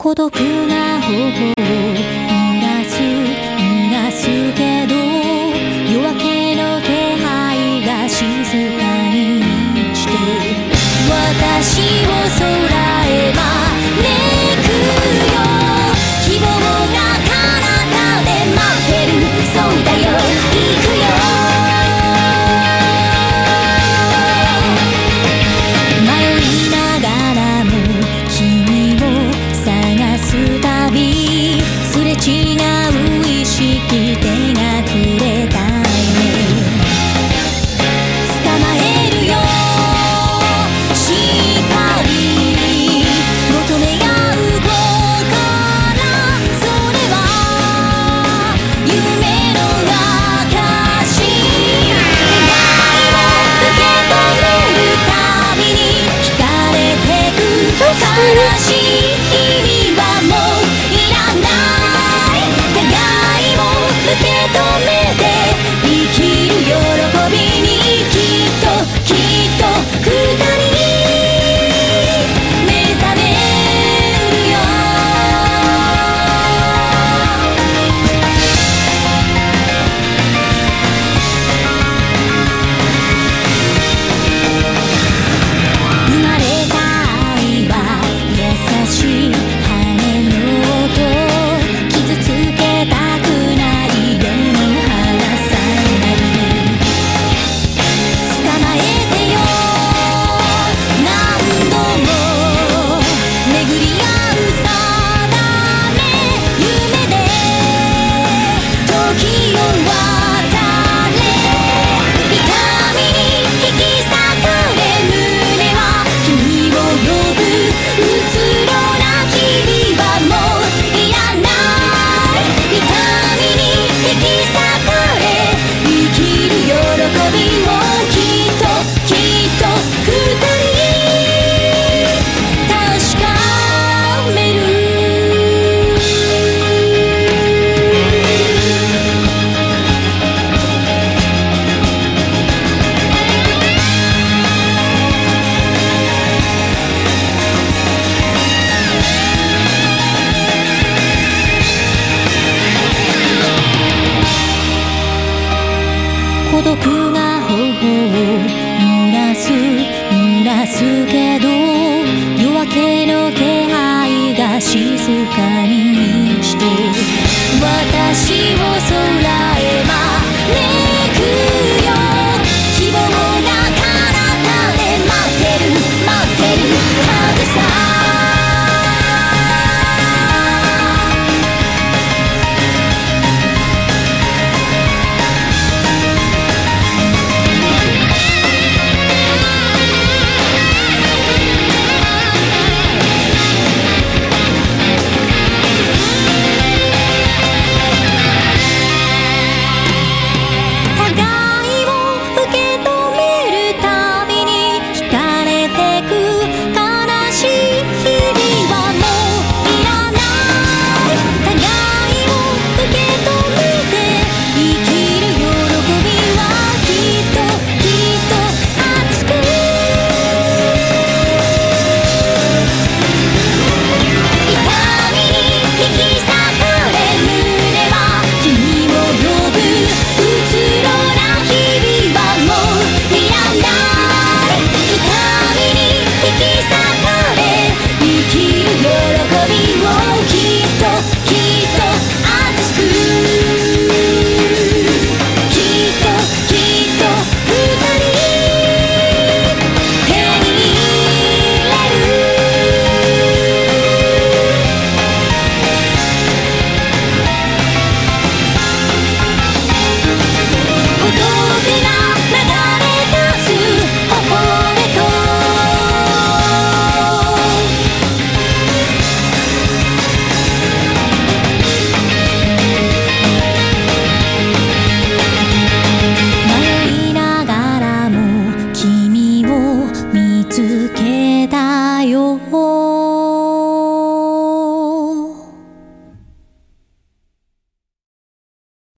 孤独が頬を濡らすけど、夜明けの気配が静かに満ちて、私を空へ招くよ。希望が彼方で待ってる。そうだよ、行くよ。迷いながらも君を探すたび、すれ違う意識、手が触れたいね。捕まえるよ、しっかり求め合う心。それは夢の証。願いを受け止めるたびに惹かれてく。悲しい日々はもういらない。願いを受け止めて生きる喜びに、きっと二人目覚めるよ。生まれた愛は優しい羽の音、傷つけたくないでも離さない。捕まえてよ、何度も巡り合う定め。夢で時を渡れ。痛みに引き裂かれ胸は君を呼ぶ。うつろな日々はもういらない。痛みに引き裂かれ生きる喜びを、きっと二人確かめる。孤独が頬を濡らすけど、夜明けの気配が静かに満ちて、私を空